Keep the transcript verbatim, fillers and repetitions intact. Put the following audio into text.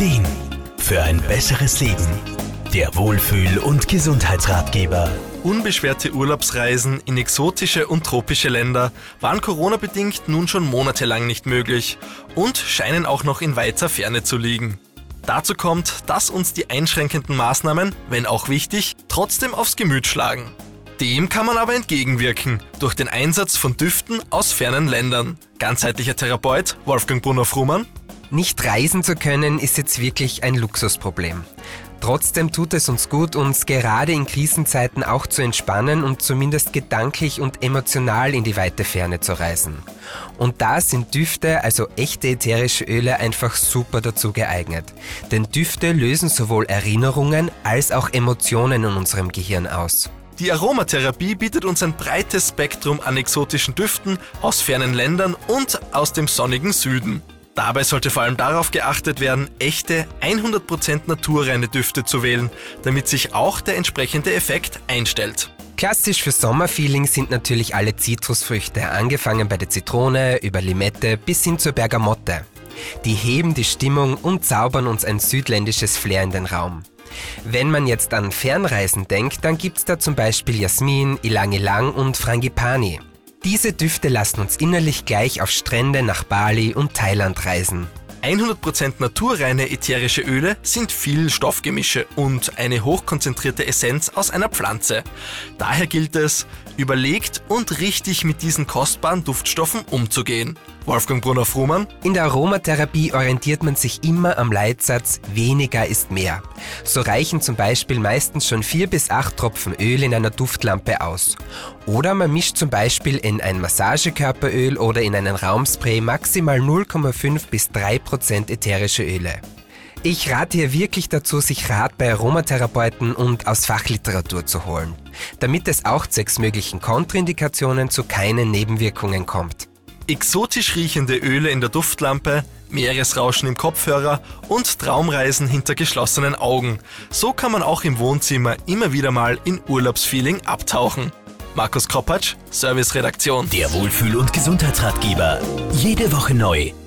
Ideen für ein besseres Leben. Der Wohlfühl- und Gesundheitsratgeber. Unbeschwerte Urlaubsreisen in exotische und tropische Länder waren Corona-bedingt nun schon monatelang nicht möglich und scheinen auch noch in weiter Ferne zu liegen. Dazu kommt, dass uns die einschränkenden Maßnahmen, wenn auch wichtig, trotzdem aufs Gemüt schlagen. Dem kann man aber entgegenwirken, durch den Einsatz von Düften aus fernen Ländern. Ganzheitlicher Therapeut Wolfgang Brunner-Frumann. Nicht reisen zu können, ist jetzt wirklich ein Luxusproblem. Trotzdem tut es uns gut, uns gerade in Krisenzeiten auch zu entspannen und zumindest gedanklich und emotional in die weite Ferne zu reisen. Und da sind Düfte, also echte ätherische Öle, einfach super dazu geeignet. Denn Düfte lösen sowohl Erinnerungen als auch Emotionen in unserem Gehirn aus. Die Aromatherapie bietet uns ein breites Spektrum an exotischen Düften aus fernen Ländern und aus dem sonnigen Süden. Dabei sollte vor allem darauf geachtet werden, echte, hundert Prozent naturreine Düfte zu wählen, damit sich auch der entsprechende Effekt einstellt. Klassisch für Sommerfeeling sind natürlich alle Zitrusfrüchte, angefangen bei der Zitrone, über Limette bis hin zur Bergamotte. Die heben die Stimmung und zaubern uns ein südländisches Flair in den Raum. Wenn man jetzt an Fernreisen denkt, dann gibt's da zum Beispiel Jasmin, Ylang Ylang und Frangipani. Diese Düfte lassen uns innerlich gleich auf Strände nach Bali und Thailand reisen. hundert Prozent naturreine ätherische Öle sind viel Stoffgemische und eine hochkonzentrierte Essenz aus einer Pflanze. Daher gilt es, überlegt und richtig mit diesen kostbaren Duftstoffen umzugehen. Wolfgang Brunner-Frumann. In der Aromatherapie orientiert man sich immer am Leitsatz weniger ist mehr. So reichen zum Beispiel meistens schon vier bis acht Tropfen Öl in einer Duftlampe aus. Oder man mischt zum Beispiel in ein Massagekörperöl oder in einen Raumspray maximal null Komma fünf bis drei Prozent ätherische Öle. Ich rate hier wirklich dazu, sich Rat bei Aromatherapeuten und aus Fachliteratur zu holen, damit es auch zwecks möglichen Kontraindikationen zu keinen Nebenwirkungen kommt. Exotisch riechende Öle in der Duftlampe, Meeresrauschen im Kopfhörer und Traumreisen hinter geschlossenen Augen. So kann man auch im Wohnzimmer immer wieder mal in Urlaubsfeeling abtauchen. Markus Kropatsch, Serviceredaktion. Der Wohlfühl- und Gesundheitsratgeber. Jede Woche neu.